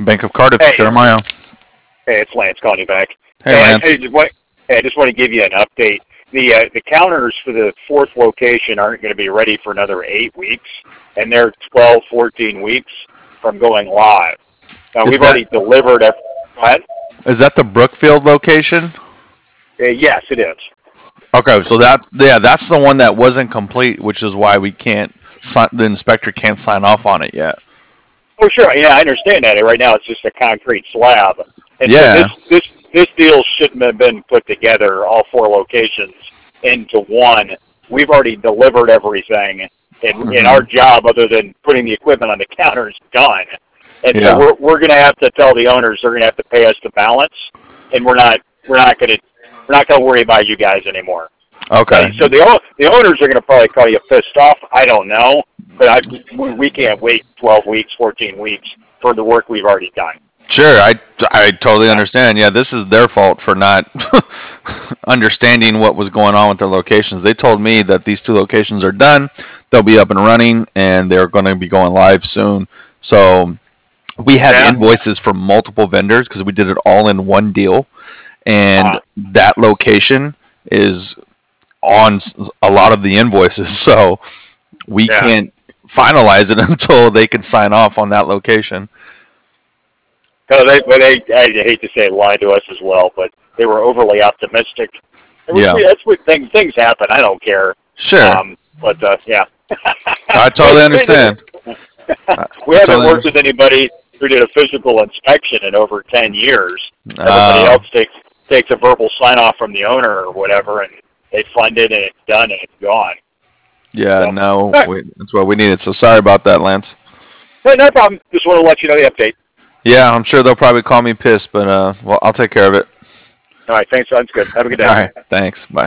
Bank of Cardiff, Hey, Jeremiah. hey, it's Lance calling you back. Hey, Lance. I just want to give you an update. The counters for the fourth location aren't going to be ready for another 8 weeks, and they're 12, 14 weeks from going live. Now, Is we've already that delivered. Go ahead. is that the Brookfield location? Yes, it is. Okay, so that's the one that wasn't complete, which is why we can't the inspector can't sign off on it yet. Oh, sure. Yeah, I understand that. Right now, it's just a concrete slab, and so Yeah. this deal shouldn't have been put together. All four locations into one. We've already delivered everything, and Hmm. our job, other than putting the equipment on the counter, is done. And so Yeah. we're going to have to tell the owners they're going to have to pay us the balance, and we're not going to worry about you guys anymore. Okay. So the owners are going to probably call you pissed off. I don't know, but we can't wait 12 weeks, 14 weeks for the work we've already done. Sure, I totally understand. Yeah, this is their fault for not understanding what was going on with their locations. They told me that these two locations are done, they'll be up and running, and they're going to be going live soon. So we have Yeah. invoices from multiple vendors because we did it all in one deal, and Uh, that location is on a lot of the invoices. So we yeah. can't finalize it until they can sign off on that location. No, I hate to say it, lied to us as well, but they were overly optimistic. Yeah, That's what things happen. I don't care. sure. But yeah. I totally understand. We I haven't totally worked with understand. anybody who did a physical inspection in over 10 years. Everybody Uh, else takes a verbal sign off from the owner or whatever, and they fund it, and it's done, and it's gone. yeah, So, no, all right. that's what we needed. So sorry about that, Lance. No problem. Just want to let you know the update. Yeah, I'm sure they'll probably call me pissed, but well, I'll take care of it. All right. Thanks. Sounds good. Have a good All day. right, thanks. Bye.